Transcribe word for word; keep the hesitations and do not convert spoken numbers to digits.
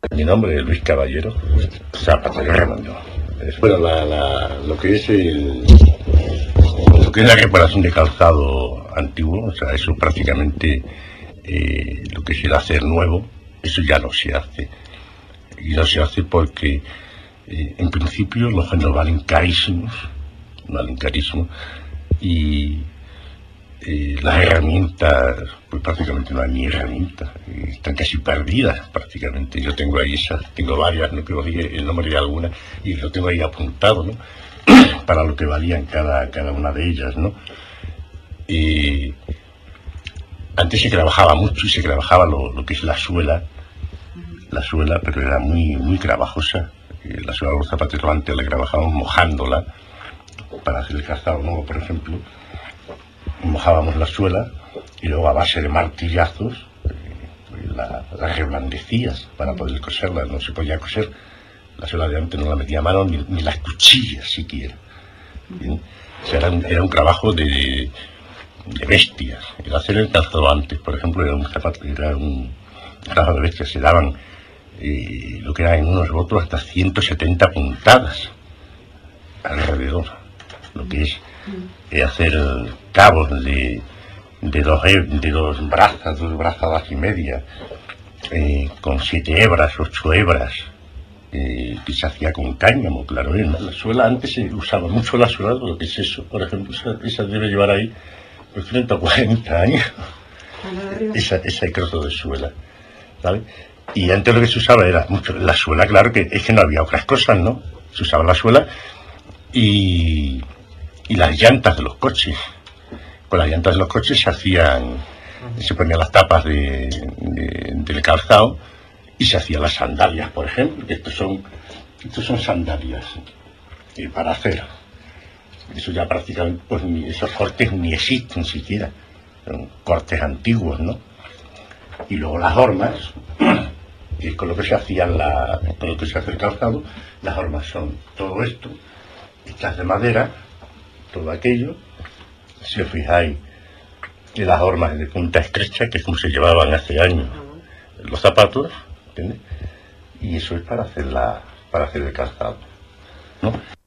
Mi nombre es Luis Caballero, zapatero remoño. Bueno, la, la, lo que es el, lo que es la reparación de calzado antiguo, o sea, eso prácticamente eh, lo que es el hacer nuevo, eso ya no se hace. Y no se hace porque eh, en principio los genos valen carísimos, valen carísimos, y eh, las herramientas, pues prácticamente no hay ni herramientas, están casi perdidas prácticamente. Yo tengo ahí esas, tengo varias, no quiero decir el nombre de alguna, y lo tengo ahí apuntado, ¿no? Para lo que valían cada, cada una de ellas, ¿no? Y antes se trabajaba mucho y se trabajaba lo, lo que es la suela, la suela, pero era muy, muy trabajosa. La suela de los zapateros antes la trabajábamos mojándola para hacer el calzado nuevo, por ejemplo. Mojábamos la suela y luego a base de martillazos eh, la, la reblandecías para poder coserla. No se podía coser, la suela de antes no la metía a mano ni, ni las cuchillas siquiera. ¿Bien? O sea, era, un, era un trabajo de, de bestias. El hacer el calzado antes, por ejemplo, era un zapato, era un trabajo de bestias. Se daban eh, lo que era en unos botos hasta ciento setenta puntadas alrededor, lo que es eh, hacer cabos de, de, dos, de dos brazas, dos brazadas y media, eh, con siete hebras, ocho hebras, eh, que se hacía con cáñamo, claro. ¿eh? La suela antes se usaba mucho la suela, lo que es eso, por ejemplo, esa, esa debe llevar ahí pues treinta o cuarenta años, esa, ese trozo de suela, ¿vale? Y antes lo que se usaba era mucho la suela, claro que es que no había otras cosas, ¿no? Se usaba la suela y, y las llantas de los coches. Con las llantas de los coches se hacían, se ponían las tapas de, de, del calzado y se hacían las sandalias, por ejemplo, que estos son, estos son sandalias eh, para hacer. Eso ya prácticamente, pues ni, esos cortes ni existen siquiera, son cortes antiguos, ¿no? Y luego las hormas, que es con lo que se hacía la, con lo que se hace el calzado. Las hormas son todo esto, hechas de madera, todo aquello. Si os fijáis en las hormas de punta estrecha, que es como se llevaban hace años los zapatos, ¿entiendes? Y eso es para hacer la, para hacer el calzado, ¿no?